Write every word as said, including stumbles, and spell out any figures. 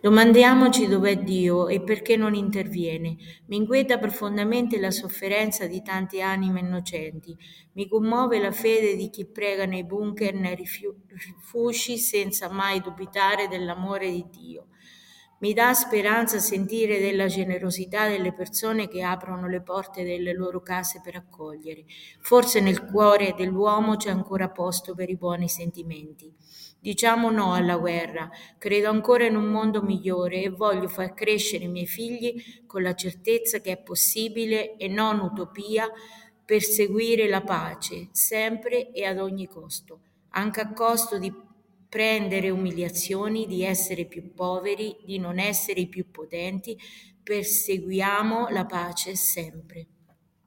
Domandiamoci dov'è Dio e perché non interviene. Mi inquieta profondamente la sofferenza di tante anime innocenti. Mi commuove la fede di chi prega nei bunker, nei rifiu- rifugi, senza mai dubitare dell'amore di Dio. Mi dà speranza sentire della generosità delle persone che aprono le porte delle loro case per accogliere. Forse nel cuore dell'uomo c'è ancora posto per i buoni sentimenti. Diciamo no alla guerra, credo ancora in un mondo migliore e voglio far crescere i miei figli con la certezza che è possibile e non utopia perseguire la pace, sempre e ad ogni costo, anche a costo di prendere umiliazioni, di essere più poveri, di non essere i più potenti, perseguiamo la pace sempre.